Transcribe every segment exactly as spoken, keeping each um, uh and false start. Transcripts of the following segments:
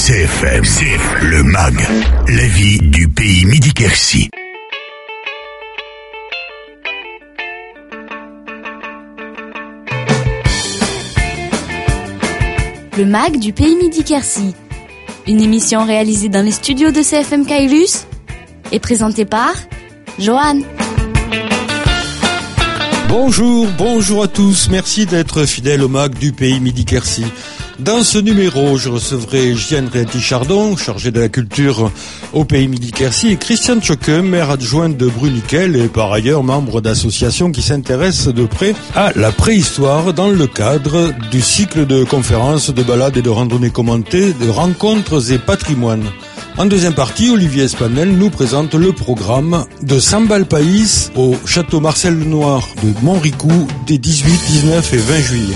C F M, C F M, le M A G, la vie du pays Midi-Quercy. Le M A G du pays Midi-Quercy. Une émission réalisée dans les studios de C F M Caylus et présentée par Johan. Bonjour, bonjour à tous. Merci d'être fidèles au M A G du pays Midi-Quercy. Dans ce numéro, je recevrai Gianne Réati-Chardon, chargée de la culture au pays Midi-Quercy, et Christiane Choqueux, maire adjointe de Bruniquel et par ailleurs membre d'associations qui s'intéressent de près à la préhistoire dans le cadre du cycle de conférences, de balades et de randonnées commentées, de rencontres et patrimoines. En deuxième partie, Olivier Espanel nous présente le programme de Sambal Pays au château Marcel Lenoir de Montricou des dix-huit, dix-neuf et vingt juillet.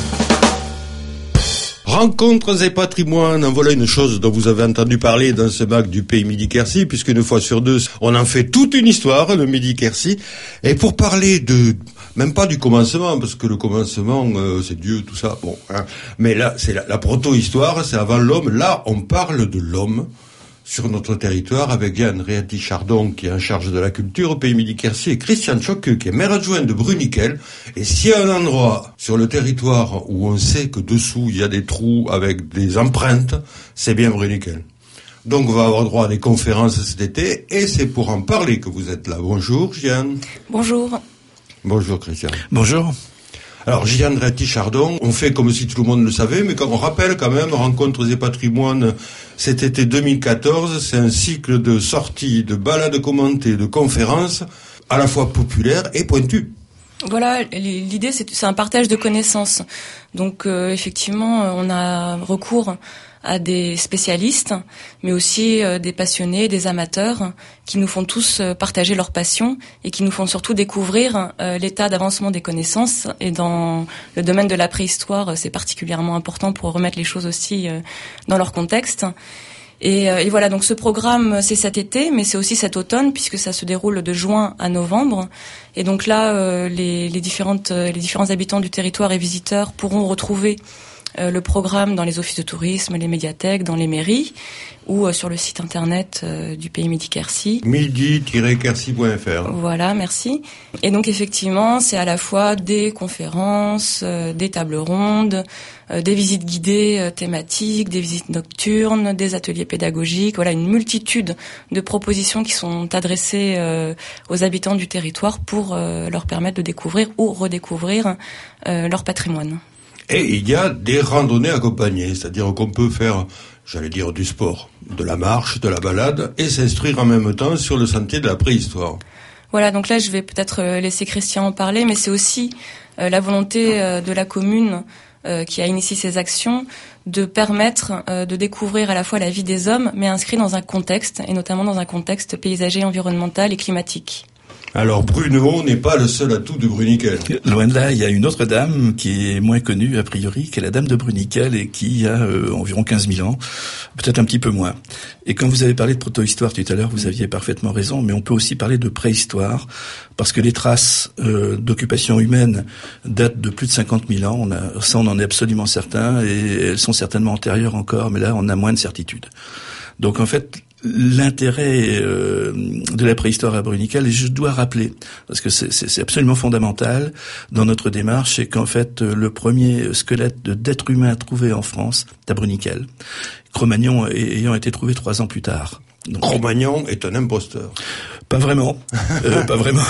Rencontres et patrimoine, en voilà une chose dont vous avez entendu parler dans ce M A G du pays Midi-Quercy, puisqu'une fois sur deux, on en fait toute une histoire, le Midi-Quercy. Et pour parler de, même pas du commencement, parce que le commencement, euh, c'est Dieu, tout ça, bon, hein. Mais là, c'est la, la proto-histoire, c'est avant l'homme. Là, on parle de l'homme sur notre territoire avec Gianne Réati-Chardon qui est en charge de la culture au pays Midi-Quercy et Christiane Choqueux qui est maire adjointe de Bruniquel. Et s'il y a un endroit sur le territoire où on sait que dessous il y a des trous avec des empreintes, c'est bien Bruniquel. Donc on va avoir droit à des conférences cet été et c'est pour en parler que vous êtes là. Bonjour Gianne. Bonjour. Bonjour Christiane. Bonjour. Alors, Gianne Réati-Chardon, on fait comme si tout le monde le savait, mais on rappelle quand même, Rencontres et patrimoines, cet été deux mille quatorze, c'est un cycle de sorties, de balades commentées, de conférences, à la fois populaires et pointues. Voilà, l'idée c'est, c'est un partage de connaissances. Donc euh, effectivement, on a recours à des spécialistes, mais aussi euh, des passionnés, des amateurs, qui nous font tous euh, partager leur passion et qui nous font surtout découvrir euh, l'état d'avancement des connaissances. Et dans le domaine de la préhistoire, c'est particulièrement important pour remettre les choses aussi euh, dans leur contexte. Et, euh, et voilà, donc ce programme, c'est cet été, mais c'est aussi cet automne, puisque ça se déroule de juin à novembre. Et donc là, euh, les, les, différentes, euh, les différents habitants du territoire et visiteurs pourront retrouver Euh, le programme dans les offices de tourisme, les médiathèques, dans les mairies ou euh, sur le site internet euh, du pays Midi-Quercy. midi tiret quercy point f r. Voilà, merci. Et donc effectivement, c'est à la fois des conférences, euh, des tables rondes, euh, des visites guidées euh, thématiques, des visites nocturnes, des ateliers pédagogiques. Voilà, une multitude de propositions qui sont adressées euh, aux habitants du territoire pour euh, leur permettre de découvrir ou redécouvrir euh, leur patrimoine. Et il y a des randonnées accompagnées, c'est-à-dire qu'on peut faire, j'allais dire, du sport, de la marche, de la balade, et s'instruire en même temps sur le sentier de la préhistoire. Voilà, donc là je vais peut-être laisser Christian en parler, mais c'est aussi euh, la volonté euh, de la commune euh, qui a initié ces actions de permettre euh, de découvrir à la fois la vie des hommes, mais inscrit dans un contexte, et notamment dans un contexte paysager, environnemental et climatique. Alors Bruno n'est pas le seul atout de Bruniquel. Loin de là, il y a une autre dame qui est moins connue a priori, qui est la dame de Bruniquel et qui a euh, environ quinze mille ans, peut-être un petit peu moins. Et quand vous avez parlé de proto-histoire tout à l'heure, vous aviez parfaitement raison, mais on peut aussi parler de préhistoire, parce que les traces euh, d'occupation humaine datent de plus de cinquante mille ans, on a, ça on en est absolument certain, et elles sont certainement antérieures encore, mais là on a moins de certitude. Donc en fait, l'intérêt euh, de la préhistoire à Bruniquel, et je dois rappeler, parce que c'est, c'est, c'est absolument fondamental dans notre démarche, c'est qu'en fait, le premier squelette de, d'être humain trouvé en France, c'est à Bruniquel. Cro-Magnon ayant été trouvé trois ans plus tard. Donc, Cro-Magnon est un imposteur. Pas vraiment, euh, pas vraiment.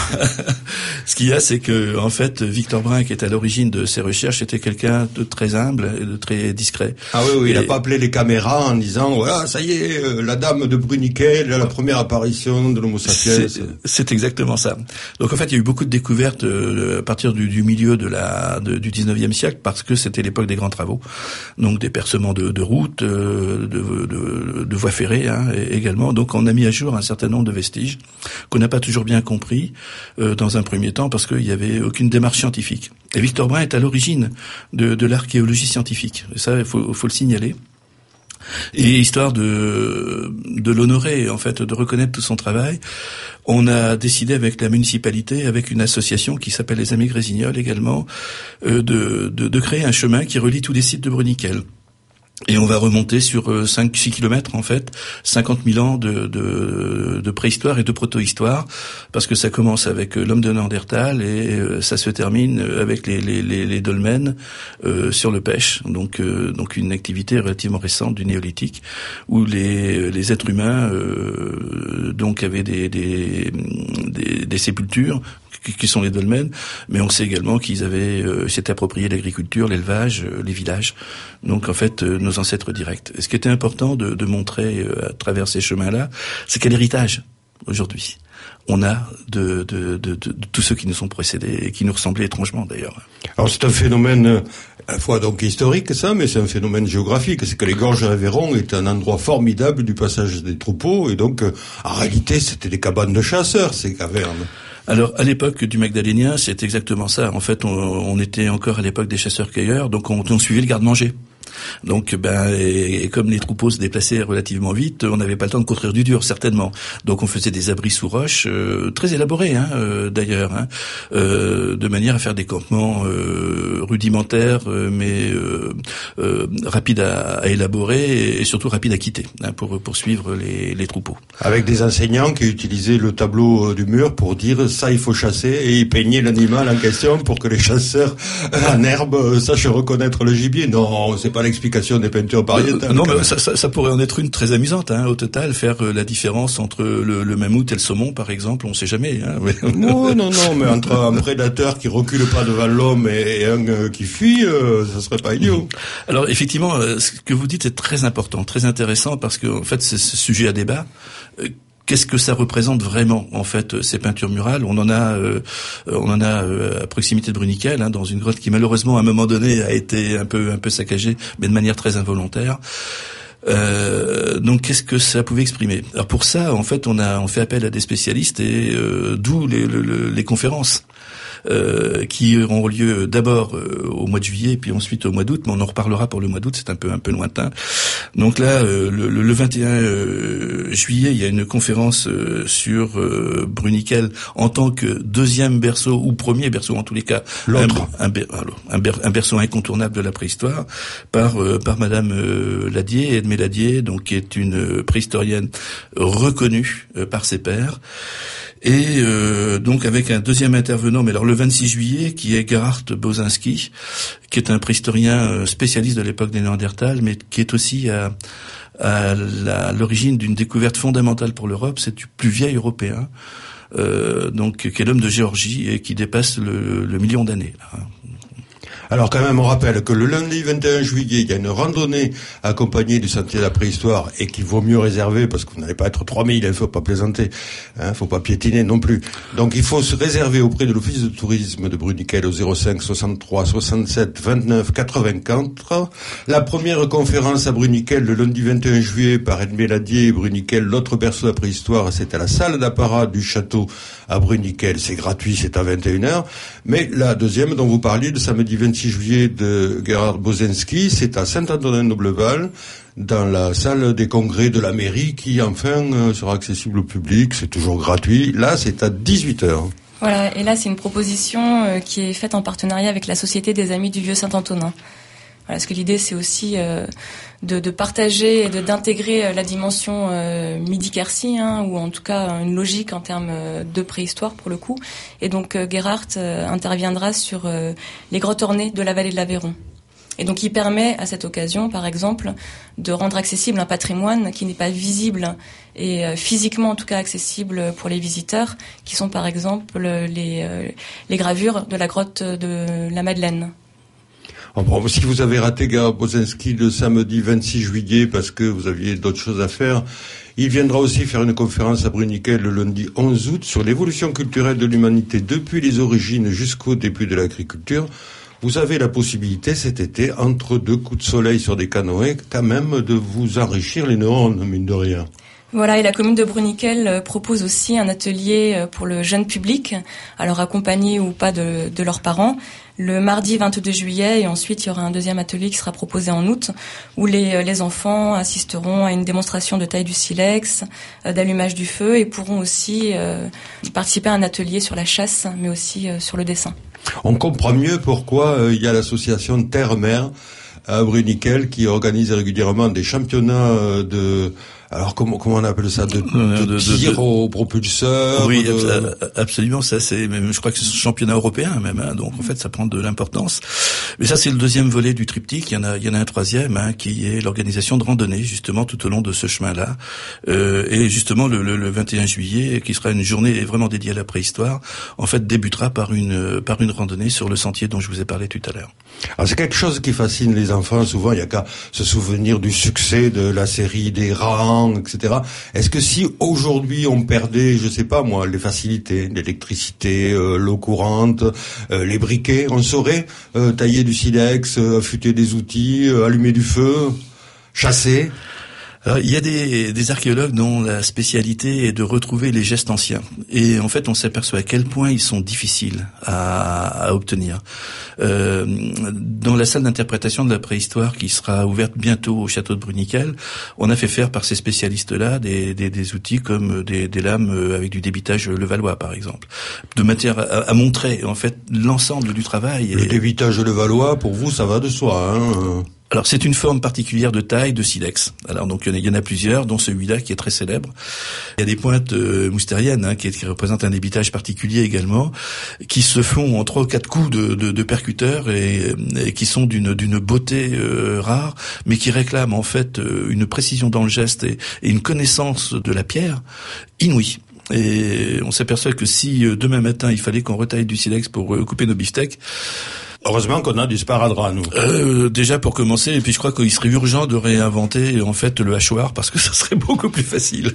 Ce qu'il y a, c'est que en fait, Victor Brun, qui est à l'origine de ces recherches, était quelqu'un de très humble et de très discret. Ah oui, oui, il et... n'a pas appelé les caméras en disant voilà, ça y est, euh, la dame de Bruniquel, la première apparition de l'Homo sapiens. C'est, c'est exactement ça. Donc en fait, il y a eu beaucoup de découvertes euh, à partir du, du milieu de la de, du dix-neuvième siècle, parce que c'était l'époque des grands travaux, donc des percements de, de routes, euh, de, de, de voies ferrées hein, également. Donc on a mis à jour un certain nombre de vestiges qu'on n'a pas toujours bien compris euh, dans un premier temps parce qu'il n'y avait aucune démarche scientifique. Et Victor Brun est à l'origine de, de l'archéologie scientifique. Et ça, il faut, faut le signaler. Et histoire de, de l'honorer, en fait, de reconnaître tout son travail, on a décidé avec la municipalité, avec une association qui s'appelle les Amis Grésignols également, euh, de, de, de créer un chemin qui relie tous les sites de Bruniquel. Et on va remonter sur cinq six kilomètres, en fait, cinquante mille ans de, de, de préhistoire et de proto-histoire, parce que ça commence avec l'homme de Néandertal et ça se termine avec les, les, les, les dolmens euh, sur le pêche, donc, euh, donc une activité relativement récente du néolithique, où les, les êtres humains euh, donc avaient des, des, des, des sépultures, qui sont les dolmens, mais on sait également qu'ils avaient euh, s'étaient appropriés l'agriculture, l'élevage, euh, les villages. Donc en fait, euh, nos ancêtres directs. Et ce qui était important de, de montrer euh, à travers ces chemins-là, c'est quel héritage aujourd'hui on a de, de, de, de, de tous ceux qui nous ont précédés et qui nous ressemblaient étrangement d'ailleurs. Alors c'est un phénomène à la fois donc historique ça, mais c'est un phénomène géographique. C'est que les gorges d'Aveyron est un endroit formidable du passage des troupeaux et donc en réalité c'était des cabanes de chasseurs ces cavernes. Alors, à l'époque du Magdalénien, c'est exactement ça. En fait, on, on était encore à l'époque des chasseurs-cueilleurs, donc on, on suivait le garde-manger. Donc, ben, et, et comme les troupeaux se déplaçaient relativement vite, on n'avait pas le temps de construire du dur, certainement. Donc, on faisait des abris sous roches, euh, très élaborés, hein, euh, d'ailleurs, hein, euh, de manière à faire des campements euh, rudimentaires, euh, mais euh, euh, rapides à, à élaborer et, et surtout rapides à quitter, hein, pour poursuivre les, les troupeaux. Avec des enseignants qui utilisaient le tableau du mur pour dire ça, il faut chasser, et ils peignaient l'animal en question pour que les chasseurs en herbe sachent reconnaître le gibier. Non, c'est pas l'explication des peintures pariétales. Euh, non, mais ça, ça, ça pourrait en être une très amusante, hein, au total, faire euh, la différence entre le, le mammouth et le saumon, par exemple, on sait jamais. Hein, mais... Non, non, non, mais entre un prédateur qui recule pas devant l'homme et, et un euh, qui fuit, euh, ça serait pas idiot. Alors, effectivement, euh, ce que vous dites est très important, très intéressant, parce que en fait, c'est ce sujet à débat. Euh, Qu'est-ce que ça représente vraiment, en fait, ces peintures murales? On en a, euh, on en a euh, à proximité de Bruniquel, hein, dans une grotte qui malheureusement à un moment donné a été un peu, un peu saccagée, mais de manière très involontaire. Euh, donc, qu'est-ce que ça pouvait exprimer? Alors pour ça, en fait, on a, on fait appel à des spécialistes et euh, d'où les, les, les conférences. Euh, qui auront lieu d'abord euh, au mois de juillet, puis ensuite au mois d'août, mais on en reparlera pour le mois d'août, c'est un peu un peu lointain. Donc là, euh, le, le vingt et un euh, juillet, il y a une conférence euh, sur euh, Bruniquel en tant que deuxième berceau ou premier berceau en tous les cas, l'autre, un, un, un, ber, un berceau incontournable de la préhistoire, par euh, par Madame euh, Ladier, Edmé Ladier, donc qui est une préhistorienne reconnue euh, par ses pairs. Et euh, donc avec un deuxième intervenant, mais alors le vingt-six juillet, qui est Gerhard Bozinski, qui est un préhistorien spécialiste de l'époque des Néandertals, mais qui est aussi à, à, la, à l'origine d'une découverte fondamentale pour l'Europe, c'est du plus vieil européen, euh, donc qui est l'homme de Géorgie et qui dépasse le, le million d'années. Là. Alors quand même, on rappelle que le lundi vingt et un juillet, il y a une randonnée accompagnée du Sentier de la Préhistoire et qu'il vaut mieux réserver parce que vous n'allez pas être trois mille, il faut pas plaisanter, hein, faut pas piétiner non plus. Donc il faut se réserver auprès de l'Office de tourisme de Bruniquel au zéro cinq soixante-trois soixante-sept vingt-neuf quatre-vingt-quatre. La première conférence à Bruniquel le lundi vingt et un juillet par Edmé Ladier et Bruniquel, l'autre berceau de la préhistoire, c'est à la salle d'apparat du château à Bruniquel. C'est gratuit, c'est à vingt et une heures. Mais la deuxième dont vous parliez, le samedi vingt-six juillet de Gerhard Bozinski, c'est à Saint-Antonin-Nobleval, dans la salle des congrès de la mairie, qui enfin euh, sera accessible au public. C'est toujours gratuit. Là, c'est à dix-huit heures. Voilà, et là, c'est une proposition euh, qui est faite en partenariat avec la Société des Amis du Vieux Saint-Antonin. Voilà, parce que l'idée, c'est aussi euh, de, de partager et de, d'intégrer euh, la dimension euh, Midi-Quercy, hein, ou en tout cas une logique en termes euh, de préhistoire pour le coup. Et donc euh, Gerhard euh, interviendra sur euh, les grottes ornées de la vallée de l'Aveyron. Et donc il permet à cette occasion, par exemple, de rendre accessible un patrimoine qui n'est pas visible et euh, physiquement en tout cas accessible pour les visiteurs, qui sont par exemple les, euh, les gravures de la grotte de la Madeleine. Bon, si vous avez raté Gerhard Bozinski le samedi vingt-six juillet parce que vous aviez d'autres choses à faire, il viendra aussi faire une conférence à Bruniquel le lundi onze août sur l'évolution culturelle de l'humanité depuis les origines jusqu'au début de l'agriculture. Vous avez la possibilité cet été, entre deux coups de soleil sur des canoës, quand même de vous enrichir les neurones, mine de rien. Voilà, et la commune de Bruniquel propose aussi un atelier pour le jeune public, alors accompagné ou pas de, de leurs parents, le mardi vingt-deux juillet, et ensuite il y aura un deuxième atelier qui sera proposé en août, où les, les enfants assisteront à une démonstration de taille du silex, d'allumage du feu, et pourront aussi euh, participer à un atelier sur la chasse, mais aussi euh, sur le dessin. On comprend mieux pourquoi il euh, y a l'association Terre-Mère à Bruniquel qui organise régulièrement des championnats de... Alors comment comment on appelle ça, de, de, de tir de, de, au propulseur? Oui, de... absolument. Ça, c'est même, je crois que c'est un championnat européen même. Hein, donc en fait, ça prend de l'importance. Mais ça, c'est le deuxième volet du triptyque. Il y en a, il y en a un troisième hein, qui est l'organisation de randonnées justement tout au long de ce chemin-là. Euh, et justement, le, le, le vingt et un juillet, qui sera une journée vraiment dédiée à la préhistoire, en fait, débutera par une par une randonnée sur le sentier dont je vous ai parlé tout à l'heure. Alors c'est quelque chose qui fascine les enfants. Souvent, il y a qu'à se souvenir du succès de la série des rangs, et cetera. Est-ce que si aujourd'hui on perdait, je sais pas moi, les facilités, l'électricité, euh, l'eau courante, euh, les briquets, on saurait euh, tailler du silex, euh, affûter des outils, euh, allumer du feu, chasser? Alors, il y a des, des archéologues dont la spécialité est de retrouver les gestes anciens. Et en fait, on s'aperçoit à quel point ils sont difficiles à, à obtenir. Euh, dans la salle d'interprétation de la préhistoire qui sera ouverte bientôt au château de Bruniquel, on a fait faire par ces spécialistes-là des, des, des outils comme des, des lames avec du débitage levallois, par exemple, de matière à, à montrer en fait l'ensemble du travail. Le débitage levallois, pour vous, ça va de soi, hein? Alors c'est une forme particulière de taille de silex. Alors donc il y en a plusieurs, dont celui-là qui est très célèbre. Il y a des pointes euh, moustériennes hein, qui, qui représentent un débitage particulier également, qui se font en trois ou quatre coups de, de, de percuteur et, et qui sont d'une d'une beauté euh, rare, mais qui réclament en fait euh, une précision dans le geste et, et une connaissance de la pierre inouïe. Et on s'aperçoit que si euh, demain matin il fallait qu'on retaille du silex pour euh, couper nos beefsteaks, heureusement qu'on a du sparadrap, nous. Euh, déjà pour commencer, et puis je crois qu'il serait urgent de réinventer en fait le hachoir parce que ça serait beaucoup plus facile.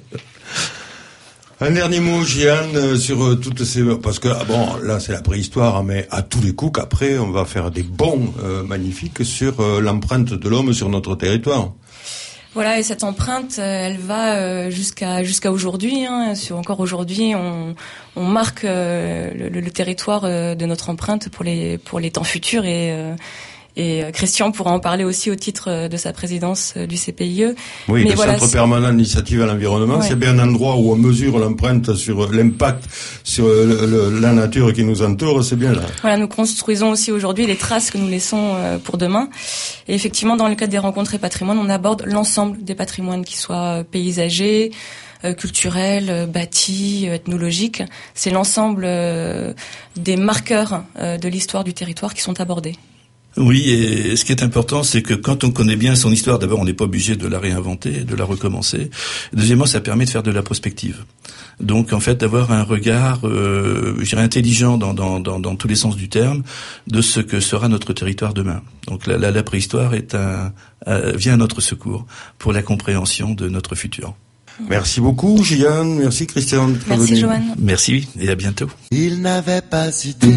Un dernier mot, Jeanne, sur euh, toutes ces... Parce que, ah bon, là c'est la préhistoire, mais à tous les coups qu'après on va faire des bons euh, magnifiques sur euh, l'empreinte de l'homme sur notre territoire. Voilà, et cette empreinte, elle va jusqu'à jusqu'à aujourd'hui. Hein. Sur, encore aujourd'hui, on, on marque euh, le, le territoire de notre empreinte pour les pour les temps futurs. Et, euh, et Christian pourra en parler aussi au titre de sa présidence du C P I E. Oui, Mais le voilà, Centre permanent d'initiative à l'environnement, ouais. C'est bien un endroit où on mesure l'empreinte sur l'impact sur le, le, la nature qui nous entoure, c'est bien là. Voilà, nous construisons aussi aujourd'hui les traces que nous laissons pour demain. Et effectivement, dans le cadre des rencontres et patrimoine, on aborde l'ensemble des patrimoines, qui soient paysagers, euh, culturels, euh, bâtis, euh, ethnologiques. C'est l'ensemble euh, des marqueurs euh, de l'histoire du territoire qui sont abordés. Oui, et ce qui est important, c'est que quand on connaît bien son histoire, d'abord, on n'est pas obligé de la réinventer, de la recommencer. Deuxièmement, ça permet de faire de la prospective. Donc, en fait, d'avoir un regard, euh, je dirais, intelligent dans, dans, dans, dans tous les sens du terme, de ce que sera notre territoire demain. Donc, la, la, la préhistoire est un, euh, vient à notre secours pour la compréhension de notre futur. Merci beaucoup, Jeanne. Merci, Christian. Merci, Joanne. Merci, et à bientôt. Il n'avait pas idée.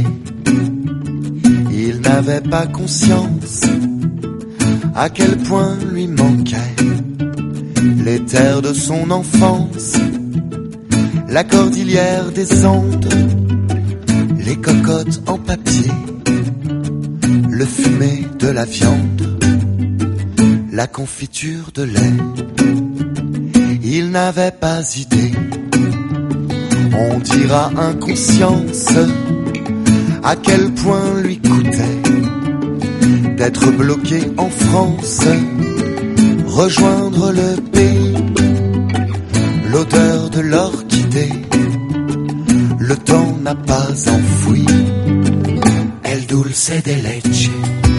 Il n'avait pas conscience à quel point lui manquaient les terres de son enfance, la cordillère des Andes, les cocottes en papier, le fumet de la viande, la confiture de lait. Il n'avait pas idée, on dira inconscience, à quel point lui coûtait d'être bloqué en France, rejoindre le pays, l'odeur de l'orchidée, le temps n'a pas enfoui El dulce de leche.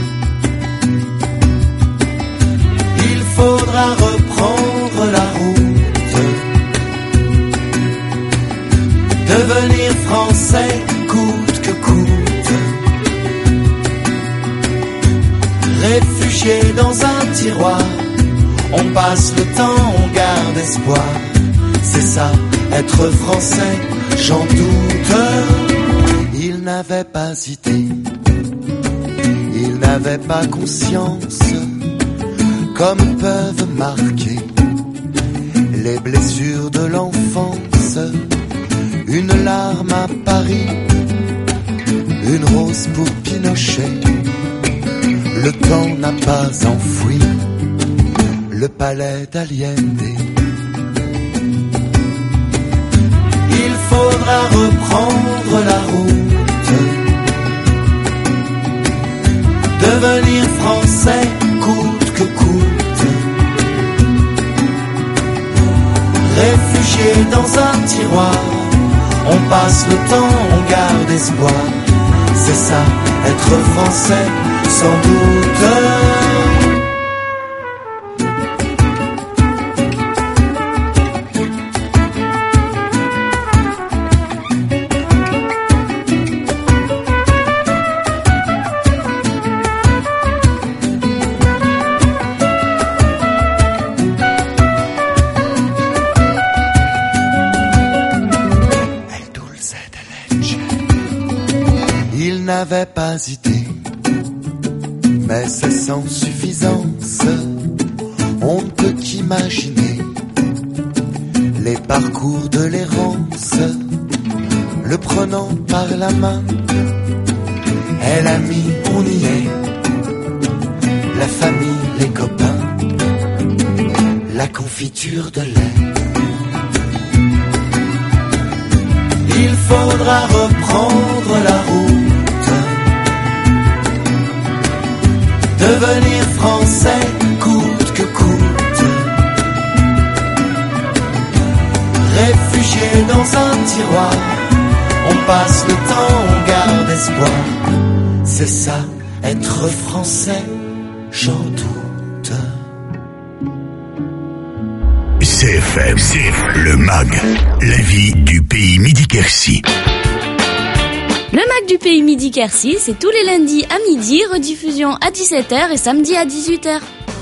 Il faudra reprendre la route, devenir français coûte que coûte. Réfugié dans un tiroir, on passe le temps, on garde espoir. C'est ça, être français, j'en doute. Il n'avait pas idée, il n'avait pas conscience, comme peuvent marquer les blessures de l'enfance. Une larme à Paris, une rose pour Pinochet. Le temps n'a pas enfoui le palais d'Allende. Il faudra reprendre la route, devenir français coûte que coûte. Réfugié dans un tiroir, on passe le temps, on garde espoir. C'est ça, être français, sans doute. Il n'avait pas idée, mais c'est sans suffisance. On ne peut qu'imaginer les parcours de l'errance. Le prenant par la main, elle a mis, on y est, la famille, les copains, la confiture de lait. Il faudra reprendre la route, devenir français coûte que coûte. Réfugié dans un tiroir, on passe le temps, on garde espoir. C'est ça, être français, j'en doute. C F M, C F M, le M A G, la vie du pays Midi-Quercy. Le M A G du pays Midi-Quercy, c'est tous les lundis à midi, rediffusion à dix-sept heures et samedi à dix-huit heures.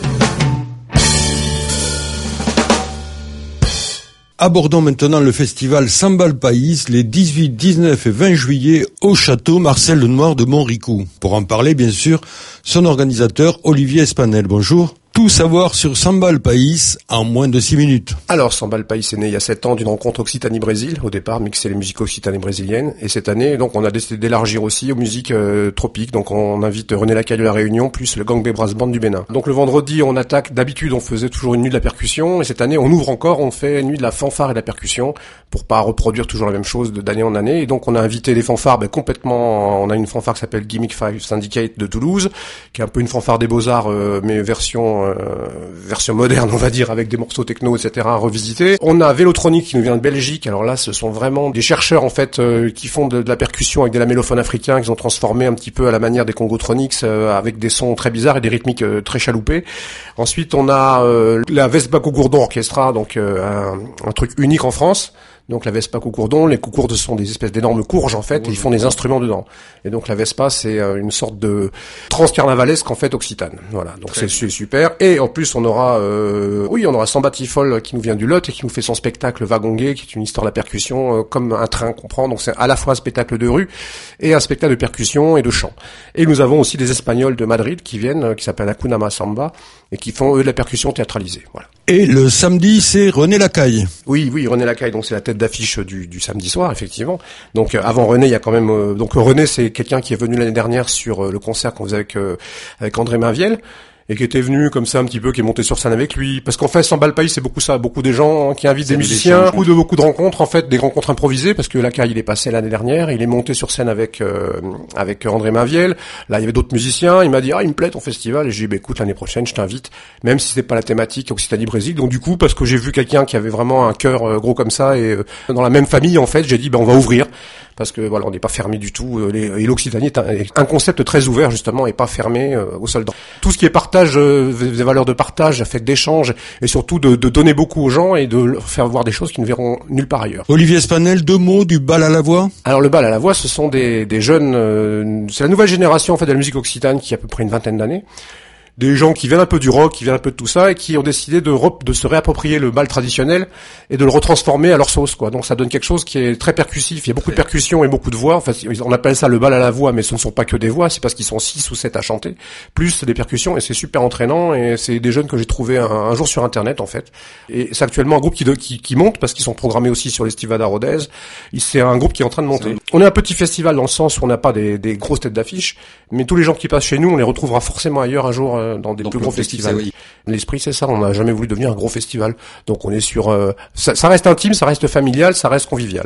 Abordons maintenant le festival Samba le Pays les dix-huit, dix-neuf et vingt juillet au château Marcel Lenoir de Montricou. Pour en parler, bien sûr, son organisateur Olivier Espanel. Bonjour. Tout savoir sur Samba le Pays en moins de six minutes. Alors, Samba le Pays est né il y a sept ans d'une rencontre Occitanie-Brésil, au départ, mixer les musiques occitanes et brésiliennes. Et cette année, donc, on a décidé d'élargir aussi aux musiques euh, tropiques. Donc, on invite René Lacaille de la Réunion, plus le Gang Brass Band du Bénin. Donc, le vendredi, on attaque. D'habitude, on faisait toujours une nuit de la percussion. Et cette année, on ouvre encore, on fait une nuit de la fanfare et de la percussion, pour pas reproduire toujours la même chose d'année en année. Et donc, on a invité des fanfares, ben, complètement. On a une fanfare qui s'appelle Gimmick Five Syndicate de Toulouse, qui est un peu une fanfare des Beaux-Arts, euh, mais version... Euh, version moderne, on va dire, avec des morceaux techno, et cetera, revisités. On a Vélotronique qui nous vient de Belgique. Alors là, ce sont vraiment des chercheurs, en fait, euh, qui font de, de la percussion avec des lamellophones africains, qu'ils ont transformé un petit peu à la manière des Congotronics, euh, avec des sons très bizarres et des rythmiques euh, très chaloupés. Ensuite, on a euh, la Vespa Cougourdon Orchestra, donc euh, un, un truc unique en France. Donc la Vespa Cougourdon, les coucourdes sont des espèces d'énormes courges en fait, et ils font des instruments dedans. Et donc la Vespa, c'est une sorte de transcarnavalesque en fait occitane. Voilà, donc c'est, c'est super. Et en plus on aura, euh, oui, on aura Samba Tifol qui nous vient du Lot et qui nous fait son spectacle Wagongué, qui est une histoire de la percussion euh, comme un train qu'on prend. Donc c'est à la fois un spectacle de rue et un spectacle de percussion et de chant. Et nous avons aussi des Espagnols de Madrid qui viennent, euh, qui s'appellent Akunama Samba et qui font eux de la percussion théâtralisée. Voilà. Et le samedi, c'est René Lacaille. Oui, oui, René Lacaille, donc c'est la tête d'affiche du, du samedi soir, effectivement. Donc euh, avant René, il y a quand même... Euh, donc René, c'est quelqu'un qui est venu l'année dernière sur euh, le concert qu'on faisait avec, euh, avec André Mainviel, et qui était venu comme ça un petit peu, qui est monté sur scène avec lui. Parce qu'en fait, Samba le Pays, c'est beaucoup ça, beaucoup des gens hein, qui invitent des musiciens, beaucoup de beaucoup de rencontres, en fait, des rencontres improvisées, parce que Lacaille, il est passé l'année dernière, il est monté sur scène avec euh, avec André Mainviel. Là, il y avait d'autres musiciens, il m'a dit « Ah, il me plaît ton festival », et j'ai dit bah, « Écoute, l'année prochaine, je t'invite, même si c'est pas la thématique Occitanie-Brésil ». Donc du coup, parce que j'ai vu quelqu'un qui avait vraiment un cœur euh, gros comme ça, et euh, dans la même famille, en fait, j'ai dit bah, « On va ouvrir ». Parce que voilà, on n'est pas fermé du tout. Et l'Occitanie est un, un concept très ouvert justement et pas fermé euh, aux soldats. Tout ce qui est partage, euh, des valeurs de partage, fait d'échange et surtout de, de donner beaucoup aux gens et de leur faire voir des choses qu'ils ne verront nulle part ailleurs. Olivier Espanel, deux mots du bal à la voix. Alors le bal à la voix, ce sont des, des jeunes. Euh, c'est la nouvelle génération en fait de la musique occitane qui a à peu près une vingtaine d'années. Des gens qui viennent un peu du rock, qui viennent un peu de tout ça, et qui ont décidé de, re- de se réapproprier le bal traditionnel et de le retransformer à leur sauce, quoi. Donc ça donne quelque chose qui est très percussif. Il y a beaucoup de percussions et beaucoup de voix. Enfin, on appelle ça le bal à la voix, mais ce ne sont pas que des voix. C'est parce qu'ils sont six ou sept à chanter, plus des percussions, et c'est super entraînant. Et c'est des jeunes que j'ai trouvé un, un jour sur Internet, en fait. Et c'est actuellement un groupe qui, de, qui, qui monte parce qu'ils sont programmés aussi sur l'Estivada Rodez. C'est un groupe qui est en train de monter. On est un petit festival dans le sens où on n'a pas des, des grosses têtes d'affiche, mais tous les gens qui passent chez nous, on les retrouvera forcément ailleurs un jour dans des Donc plus gros festivals. Oui. L'esprit, c'est ça. On n'a jamais voulu devenir un gros festival. Donc on est sur. Euh, ça, ça reste intime, ça reste familial, ça reste convivial. Voilà.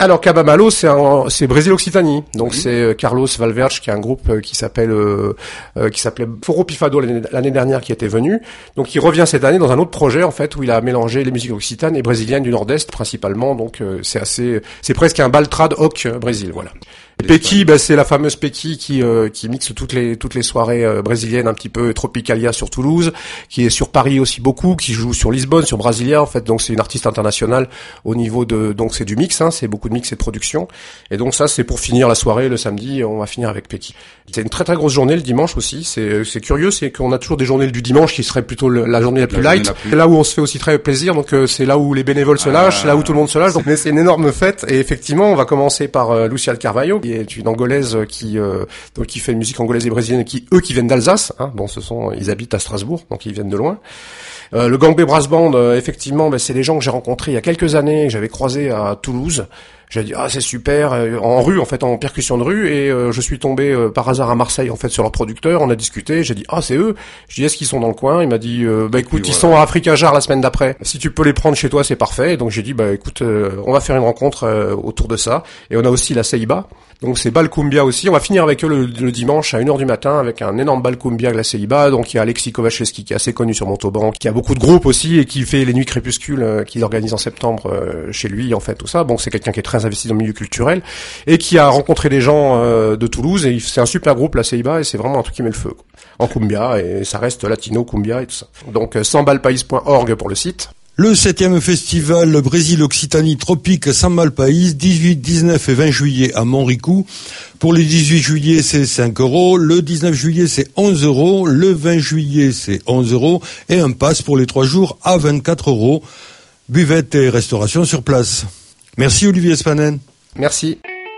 Alors Cabamalo, c'est un, c'est Brésil-Occitanie. Donc oui. c'est Carlos Valverde qui a un groupe qui s'appelle euh, euh, qui s'appelait Foro Pifado l'année, l'année dernière qui était venu. Donc il revient cette année dans un autre projet en fait où il a mélangé les musiques occitanes et brésiliennes du Nord-Est principalement. Donc euh, c'est assez, c'est presque un baltrad hoc euh, Brésil, voilà. Pequi, bah, c'est la fameuse Pequi qui euh, qui mixe toutes les toutes les soirées euh, brésiliennes un petit peu Tropicalia sur Toulouse, qui est sur Paris aussi beaucoup, qui joue sur Lisbonne, sur Brasilia en fait. Donc c'est une artiste internationale au niveau de, donc c'est du mix, hein, c'est beaucoup de mix et de production. Et donc ça c'est pour finir la soirée le samedi, on va finir avec Pequi. C'est une très très grosse journée le dimanche aussi. C'est c'est curieux, c'est qu'on a toujours des journées du dimanche qui seraient plutôt le, la journée la plus la light. La plus... C'est là où on se fait aussi très plaisir. Donc euh, c'est là où les bénévoles se lâchent, ah, c'est là où tout le monde se lâche. Donc mais c'est une énorme fête. Et effectivement, on va commencer par euh, Lucia Carvalho, qui est une angolaise qui euh, donc qui fait une musique angolaise et brésilienne, qui eux qui viennent d'Alsace. Hein, bon, ce sont ils habitent à Strasbourg, donc ils viennent de loin. Euh, le Gang B Brass Band, euh, effectivement, ben, c'est des gens que j'ai rencontrés il y a quelques années, que j'avais croisés à Toulouse. J'ai dit ah c'est super, euh, en rue en fait, en percussion de rue, et euh, je suis tombé euh, par hasard à Marseille en fait sur leur producteur. On a discuté, j'ai dit ah c'est eux. Je dis est-ce qu'ils sont dans le coin? Il m'a dit euh, bah écoute, ils voilà. sont à Africa Jar la semaine d'après. Si tu peux les prendre chez toi c'est parfait. Et donc j'ai dit bah écoute, euh, on va faire une rencontre euh, autour de ça. Et on a aussi la Ceiba. Donc c'est bal cumbia aussi. On va finir avec eux le, le dimanche à une heure du matin avec un énorme bal cumbia de la Ceiba. Donc il y a Alexis Kovacheski qui est assez connu sur Montauban, qui a beaucoup de groupes aussi et qui fait les nuits crépuscules euh, qu'il organise en septembre euh, chez lui en fait, tout ça. Bon, c'est quelqu'un qui est très investi dans le milieu culturel et qui a rencontré des gens euh, de Toulouse, et c'est un super groupe la Ceiba, et c'est vraiment un truc qui met le feu quoi. En cumbia, et ça reste latino cumbia et tout ça. Donc euh, sambalpaís point org pour le site. Le septième festival Brésil-Occitanie Tropique Sambalpaís, dix-huit, dix-neuf et vingt juillet à Montricou. Pour le dix-huit juillet, c'est cinq euros. Le dix-neuf juillet, c'est onze euros. Le vingt juillet, c'est onze euros. Et un pass pour les trois jours à vingt-quatre euros. Buvette et restauration sur place. Merci Olivier Spanen. Merci.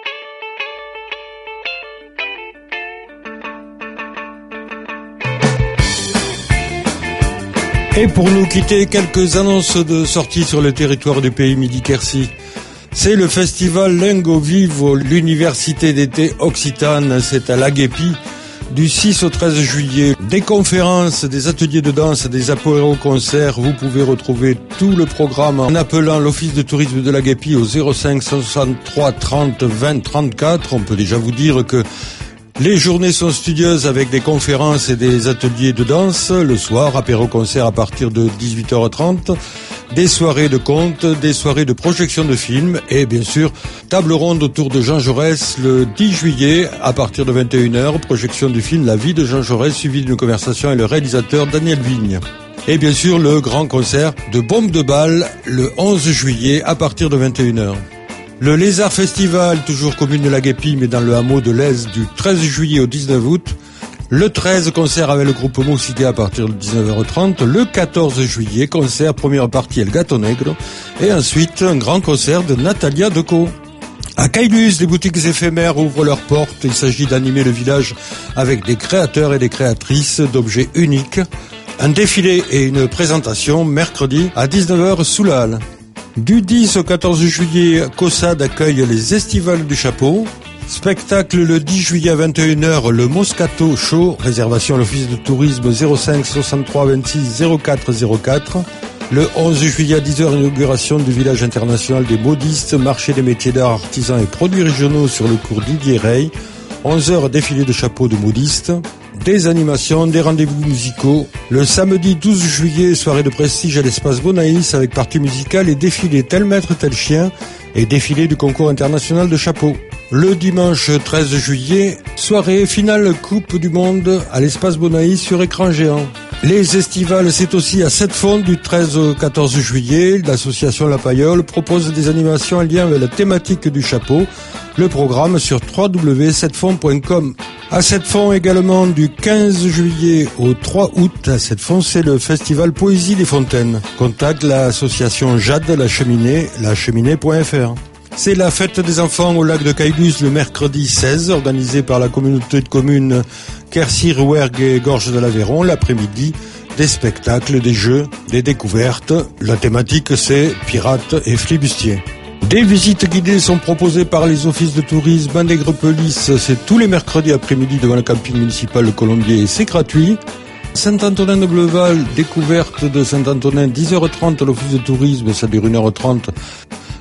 Et pour nous quitter, quelques annonces de sortie sur le territoire du pays Midi-Quercy. C'est le festival Lingo Vivo, l'université d'été occitane, c'est à l'Aguépi, du six au treize juillet. Des conférences, des ateliers de danse, des apéros-concerts. Vous pouvez retrouver tout le programme en appelant l'office de tourisme de l'Aguépi au zéro cinq soixante-trois trente vingt trente-quatre. On peut déjà vous dire que les journées sont studieuses avec des conférences et des ateliers de danse. Le soir, apéro-concert à partir de dix-huit heures trente. Des soirées de contes, des soirées de projection de films et bien sûr, table ronde autour de Jean Jaurès le dix juillet à partir de vingt et une heures. Projection du film La vie de Jean Jaurès suivie d'une conversation avec le réalisateur Daniel Vigne. Et bien sûr, le grand concert de Bombe de Balle le onze juillet à partir de vingt et une heures. Le Lézard Festival, toujours commune de l'Aguépi, mais dans le hameau de l'Aise, du treize juillet au dix-neuf août. Le treize, concert avec le groupe Moussiga à partir de dix-neuf heures trente. Le quatorze juillet, concert, première partie El Gato Negro. Et ensuite, un grand concert de Natalia Decaux. À Caylus, les boutiques éphémères ouvrent leurs portes. Il s'agit d'animer le village avec des créateurs et des créatrices d'objets uniques. Un défilé et une présentation mercredi à dix-neuf heures sous la halle. Du dix au quatorze juillet, Caussade accueille les Estivales du Chapeau. Spectacle le dix juillet à vingt et une heures, le Moscato Show. Réservation à l'office de tourisme zéro cinq soixante-trois vingt-six zéro quatre zéro quatre. Le onze juillet à dix heures, inauguration du village international des modistes, marché des métiers d'art, artisans et produits régionaux sur le cours Didier Rey. onze heures, défilé de chapeaux de modistes. Des animations, des rendez-vous musicaux. Le samedi douze juillet, soirée de prestige à l'espace Bonaïs avec partie musicale et défilé tel maître tel chien et défilé du concours international de chapeaux. Le dimanche treize juillet, soirée finale Coupe du Monde à l'espace Bonaïs sur écran géant. Les estivales, c'est aussi à Sept-Fonds du treize au quatorze juillet. L'association La Paillole propose des animations en lien avec la thématique du chapeau. Le programme sur w w w point sept fonds point com. À Sept-Fonds également du quinze juillet au trois août. À Sept-Fonds, c'est le festival Poésie des Fontaines. Contacte l'association Jade La Cheminée, la cheminée point f r. C'est la fête des enfants au lac de Caylus le mercredi seize, organisée par la communauté de communes Quercy, Rouergue et Gorge de l'Aveyron. L'après-midi, des spectacles, des jeux, des découvertes. La thématique, c'est pirates et flibustiers. Des visites guidées sont proposées par les offices de tourisme Nègrepelisse. C'est tous les mercredis après-midi devant le camping municipal de Colombier et c'est gratuit. Saint-Antonin de Bleuval, découverte de Saint-Antonin, dix heures trente à l'office de tourisme, ça dure une heure trente.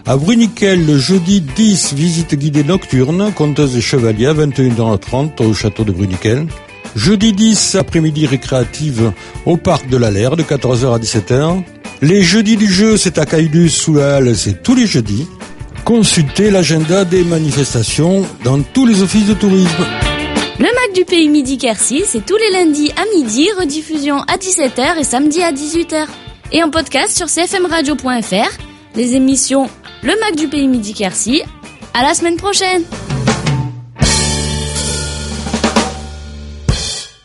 À Bruniquel, le jeudi dix, visite guidée nocturne, conteuse et chevalier à vingt et une heures trente au château de Bruniquel. Jeudi dix, après-midi récréative au parc de la Laire de quatorze heures à dix-sept heures. Les jeudis du jeu, c'est à Caylus sous la halle, c'est tous les jeudis. Consultez l'agenda des manifestations dans tous les offices de tourisme. Le Mac du Pays Midi Quercy, c'est tous les lundis à midi, rediffusion à dix-sept heures et samedi à dix-huit heures. Et en podcast sur c f m radio point f r, les émissions Le Mac du Pays Midi Quercy. À la semaine prochaine!